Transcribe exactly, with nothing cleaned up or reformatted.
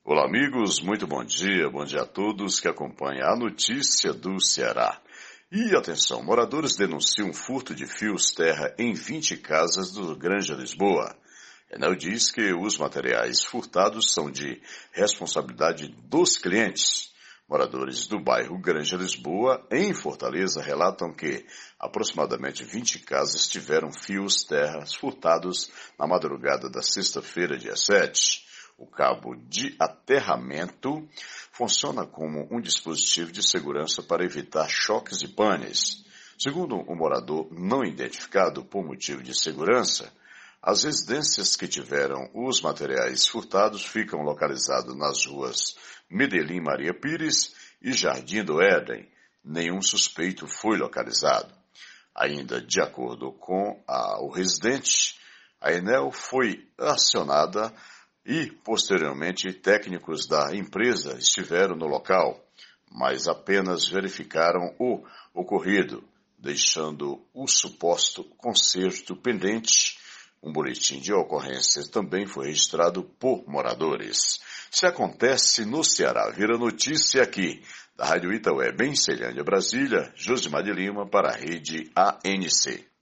Olá, amigos, muito bom dia, bom dia a todos que acompanham a notícia do Ceará. E atenção, moradores denunciam furto de fios terra em vinte casas do Granja Lisboa. Enel diz que os materiais furtados são de responsabilidade dos clientes. Moradores do bairro Granja Lisboa, em Fortaleza, relatam que aproximadamente vinte casas tiveram fios terras furtados na madrugada da sexta-feira, dia sete. O cabo de aterramento funciona como um dispositivo de segurança para evitar choques e panes. Segundo um morador não identificado por motivo de segurança, as residências que tiveram os materiais furtados ficam localizadas nas ruas Medellín Maria Pires e Jardim do Éden. Nenhum suspeito foi localizado. Ainda de acordo com a, o residente, a Enel foi acionada e, posteriormente, técnicos da empresa estiveram no local, mas apenas verificaram o ocorrido, deixando o suposto conserto pendente. Um boletim de ocorrência também foi registrado por moradores. Se acontece no Ceará, vira notícia aqui, da Rádio Itaué, em Ceilândia, Brasília, Josimar de Lima, para a Rede A N C.